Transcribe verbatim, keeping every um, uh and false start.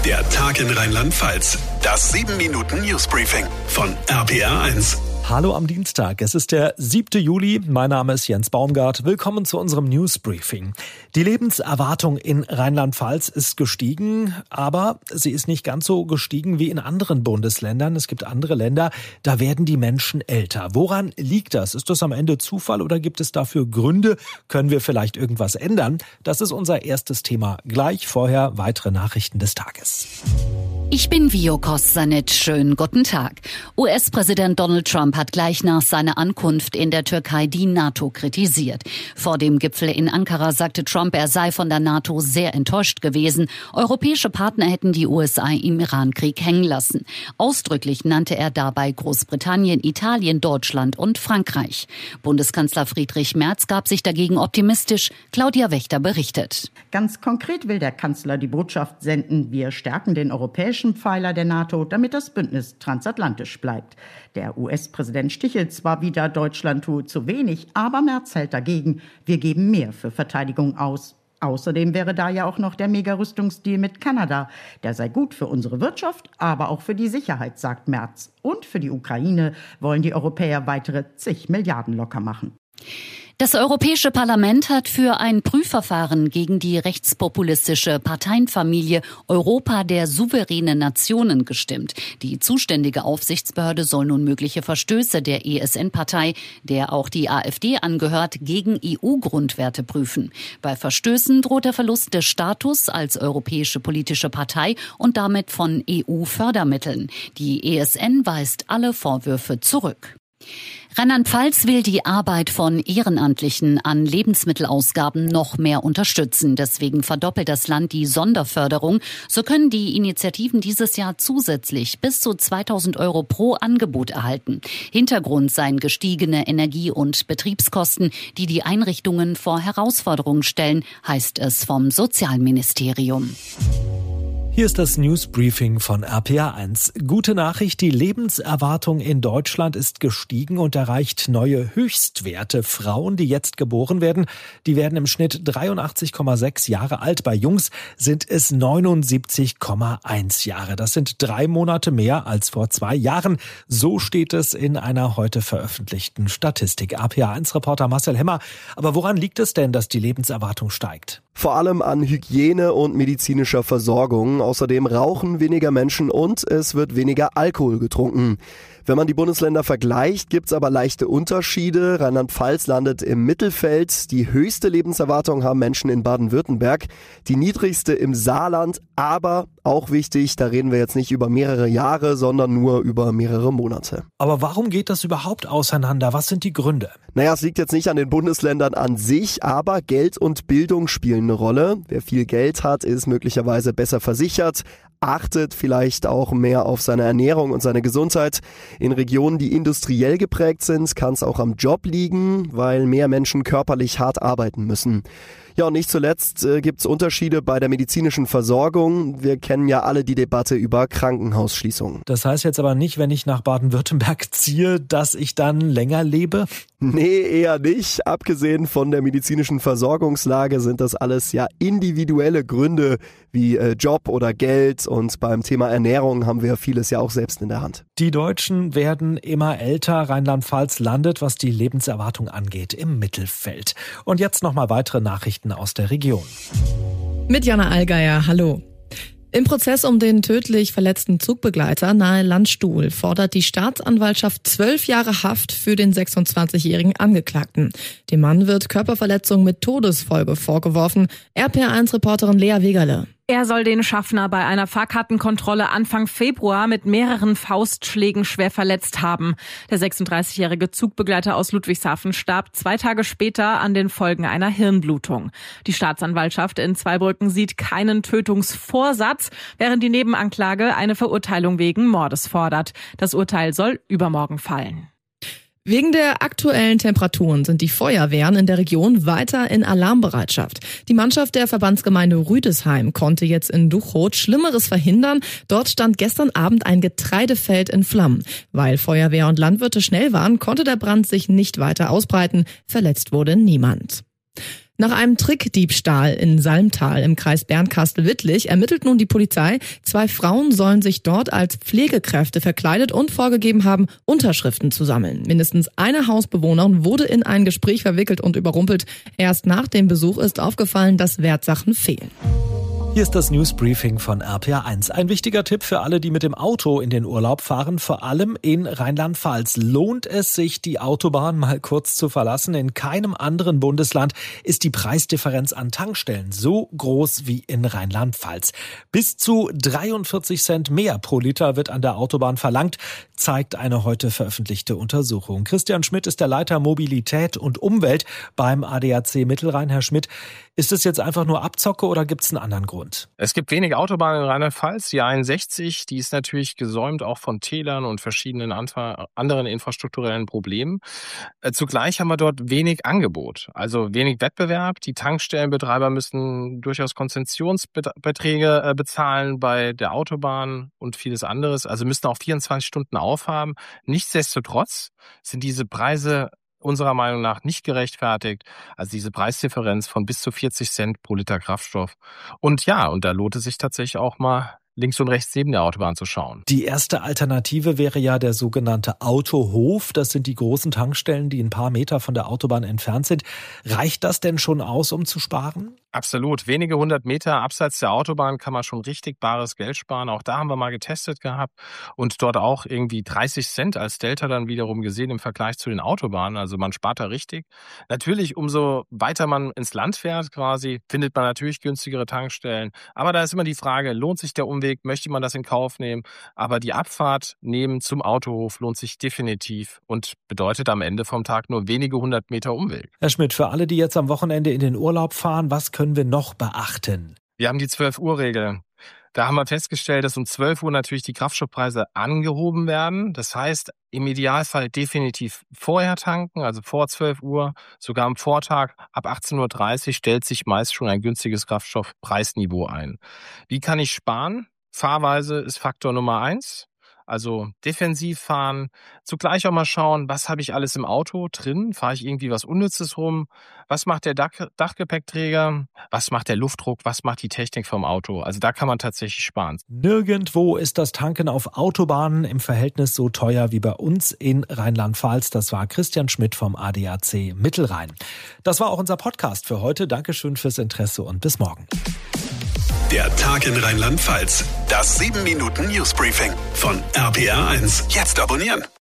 Der Tag in Rheinland-Pfalz. Das sieben Minuten Newsbriefing von R P R eins. Hallo am Dienstag, es ist der siebte Juli, mein Name ist Jens Baumgart, willkommen zu unserem Newsbriefing. Die Lebenserwartung in Rheinland-Pfalz ist gestiegen, aber sie ist nicht ganz so gestiegen wie in anderen Bundesländern. Es gibt andere Länder, da werden die Menschen älter. Woran liegt das? Ist das am Ende Zufall oder gibt es dafür Gründe? Können wir vielleicht irgendwas ändern? Das ist unser erstes Thema. Gleich vorher weitere Nachrichten des Tages. Ich bin Vio Kostanic. Schönen guten Tag. U S-Präsident Donald Trump hat gleich nach seiner Ankunft in der Türkei die NATO kritisiert. Vor dem Gipfel in Ankara sagte Trump, er sei von der NATO sehr enttäuscht gewesen. Europäische Partner hätten die U S A im Irankrieg hängen lassen. Ausdrücklich nannte er dabei Großbritannien, Italien, Deutschland und Frankreich. Bundeskanzler Friedrich Merz gab sich dagegen optimistisch. Claudia Wächter berichtet. Ganz konkret will der Kanzler die Botschaft senden, wir stärken den europäischen Pfeiler der NATO, damit das Bündnis transatlantisch bleibt. Der U S-Präsident stichelt zwar wieder, Deutschland tue zu wenig, aber Merz hält dagegen. Wir geben mehr für Verteidigung aus. Außerdem wäre da ja auch noch der Mega-Rüstungsdeal mit Kanada. Der sei gut für unsere Wirtschaft, aber auch für die Sicherheit, sagt Merz. Und für die Ukraine wollen die Europäer weitere zig Milliarden locker machen. Das Europäische Parlament hat für ein Prüfverfahren gegen die rechtspopulistische Parteienfamilie Europa der souveränen Nationen gestimmt. Die zuständige Aufsichtsbehörde soll nun mögliche Verstöße der E S N-Partei, der auch die AfD angehört, gegen E U-Grundwerte prüfen. Bei Verstößen droht der Verlust des Status als europäische politische Partei und damit von E U-Fördermitteln. Die E S N weist alle Vorwürfe zurück. Rheinland-Pfalz will die Arbeit von Ehrenamtlichen an Lebensmittelausgaben noch mehr unterstützen. Deswegen verdoppelt das Land die Sonderförderung. So können die Initiativen dieses Jahr zusätzlich bis zu zweitausend Euro pro Angebot erhalten. Hintergrund seien gestiegene Energie- und Betriebskosten, die die Einrichtungen vor Herausforderungen stellen, heißt es vom Sozialministerium. Hier ist das Newsbriefing von R P R eins. Gute Nachricht, die Lebenserwartung in Deutschland ist gestiegen und erreicht neue Höchstwerte. Frauen, die jetzt geboren werden, die werden im Schnitt dreiundachtzig Komma sechs Jahre alt. Bei Jungs sind es neunundsiebzig Komma eins Jahre. Das sind drei Monate mehr als vor zwei Jahren. So steht es in einer heute veröffentlichten Statistik. R P R eins-Reporter Marcel Hemmer. Aber woran liegt es denn, dass die Lebenserwartung steigt? Vor allem an Hygiene und medizinischer Versorgung. Außerdem rauchen weniger Menschen und es wird weniger Alkohol getrunken. Wenn man die Bundesländer vergleicht, gibt's aber leichte Unterschiede. Rheinland-Pfalz landet im Mittelfeld. Die höchste Lebenserwartung haben Menschen in Baden-Württemberg, die niedrigste im Saarland. Aber auch wichtig, da reden wir jetzt nicht über mehrere Jahre, sondern nur über mehrere Monate. Aber warum geht das überhaupt auseinander? Was sind die Gründe? Naja, es liegt jetzt nicht an den Bundesländern an sich, aber Geld und Bildung spielen eine Rolle. Wer viel Geld hat, ist möglicherweise besser versichert, achtet vielleicht auch mehr auf seine Ernährung und seine Gesundheit. In Regionen, die industriell geprägt sind, kann es auch am Job liegen, weil mehr Menschen körperlich hart arbeiten müssen. Ja, und nicht zuletzt äh, gibt es Unterschiede bei der medizinischen Versorgung. Wir kennen ja alle die Debatte über Krankenhausschließungen. Das heißt jetzt aber nicht, wenn ich nach Baden-Württemberg ziehe, dass ich dann länger lebe? Nee, eher nicht. Abgesehen von der medizinischen Versorgungslage sind das alles ja individuelle Gründe wie äh, Job oder Geld. Und beim Thema Ernährung haben wir vieles ja auch selbst in der Hand. Die Deutschen werden immer älter. Rheinland-Pfalz landet, was die Lebenserwartung angeht, im Mittelfeld. Und jetzt nochmal weitere Nachrichten aus der Region. Mit Jana Allgeier, hallo. Im Prozess um den tödlich verletzten Zugbegleiter nahe Landstuhl fordert die Staatsanwaltschaft zwölf Jahre Haft für den sechsundzwanzigjährigen Angeklagten. Dem Mann wird Körperverletzung mit Todesfolge vorgeworfen. R P R eins-Reporterin Lea Wegerle. Er soll den Schaffner bei einer Fahrkartenkontrolle Anfang Februar mit mehreren Faustschlägen schwer verletzt haben. Der sechsunddreißigjährige Zugbegleiter aus Ludwigshafen starb zwei Tage später an den Folgen einer Hirnblutung. Die Staatsanwaltschaft in Zweibrücken sieht keinen Tötungsvorsatz, während die Nebenanklage eine Verurteilung wegen Mordes fordert. Das Urteil soll übermorgen fallen. Wegen der aktuellen Temperaturen sind die Feuerwehren in der Region weiter in Alarmbereitschaft. Die Mannschaft der Verbandsgemeinde Rüdesheim konnte jetzt in Duchroth Schlimmeres verhindern. Dort stand gestern Abend ein Getreidefeld in Flammen. Weil Feuerwehr und Landwirte schnell waren, konnte der Brand sich nicht weiter ausbreiten. Verletzt wurde niemand. Nach einem Trickdiebstahl in Salmtal im Kreis Bernkastel-Wittlich ermittelt nun die Polizei. Zwei Frauen sollen sich dort als Pflegekräfte verkleidet und vorgegeben haben, Unterschriften zu sammeln. Mindestens eine Hausbewohnerin wurde in ein Gespräch verwickelt und überrumpelt. Erst nach dem Besuch ist aufgefallen, dass Wertsachen fehlen. Hier ist das Newsbriefing von R P R eins. Ein wichtiger Tipp für alle, die mit dem Auto in den Urlaub fahren, vor allem in Rheinland-Pfalz. Lohnt es sich, die Autobahn mal kurz zu verlassen? In keinem anderen Bundesland ist die Preisdifferenz an Tankstellen so groß wie in Rheinland-Pfalz. Bis zu dreiundvierzig Cent mehr pro Liter wird an der Autobahn verlangt, zeigt eine heute veröffentlichte Untersuchung. Christian Schmidt ist der Leiter Mobilität und Umwelt beim A D A C Mittelrhein. Herr Schmidt, ist es jetzt einfach nur Abzocke oder gibt es einen anderen Grund? Es gibt wenig Autobahnen in Rheinland-Pfalz. Die einundsechzig, die ist natürlich gesäumt auch von Tälern und verschiedenen anderen infrastrukturellen Problemen. Zugleich haben wir dort wenig Angebot, also wenig Wettbewerb. Die Tankstellenbetreiber müssen durchaus Konzessionsbeträge bezahlen bei der Autobahn und vieles anderes. Also müssen auch vierundzwanzig Stunden aufhaben. Nichtsdestotrotz sind diese Preise unserer Meinung nach nicht gerechtfertigt. Also diese Preisdifferenz von bis zu vierzig Cent pro Liter Kraftstoff. Und ja, und da lohnt es sich tatsächlich auch mal links und rechts neben der Autobahn zu schauen. Die erste Alternative wäre ja der sogenannte Autohof. Das sind die großen Tankstellen, die ein paar Meter von der Autobahn entfernt sind. Reicht das denn schon aus, um zu sparen? Absolut. Wenige hundert Meter abseits der Autobahn kann man schon richtig bares Geld sparen. Auch da haben wir mal getestet gehabt und dort auch irgendwie dreißig Cent als Delta dann wiederum gesehen im Vergleich zu den Autobahnen. Also man spart da richtig. Natürlich, umso weiter man ins Land fährt quasi, findet man natürlich günstigere Tankstellen. Aber da ist immer die Frage, lohnt sich der Umweg? Möchte man das in Kauf nehmen? Aber die Abfahrt nehmen zum Autohof lohnt sich definitiv und bedeutet am Ende vom Tag nur wenige hundert Meter Umweg. Herr Schmidt, für alle, die jetzt am Wochenende in den Urlaub fahren, was können wir noch beachten? Wir haben die zwölf-Uhr-Regel. Da haben wir festgestellt, dass um zwölf Uhr natürlich die Kraftstoffpreise angehoben werden. Das heißt, im Idealfall definitiv vorher tanken, also vor zwölf Uhr, sogar am Vortag ab achtzehn Uhr dreißig stellt sich meist schon ein günstiges Kraftstoffpreisniveau ein. Wie kann ich sparen? Fahrweise ist Faktor Nummer eins. Also defensiv fahren, zugleich auch mal schauen, was habe ich alles im Auto drin? Fahre ich irgendwie was Unnützes rum? Was macht der Dach- Dachgepäckträger? Was macht der Luftdruck? Was macht die Technik vom Auto? Also da kann man tatsächlich sparen. Nirgendwo ist das Tanken auf Autobahnen im Verhältnis so teuer wie bei uns in Rheinland-Pfalz. Das war Christian Schmidt vom A D A C Mittelrhein. Das war auch unser Podcast für heute. Dankeschön fürs Interesse und bis morgen. Der Tag in Rheinland-Pfalz. Das sieben Minuten Newsbriefing von R P R eins. Jetzt abonnieren.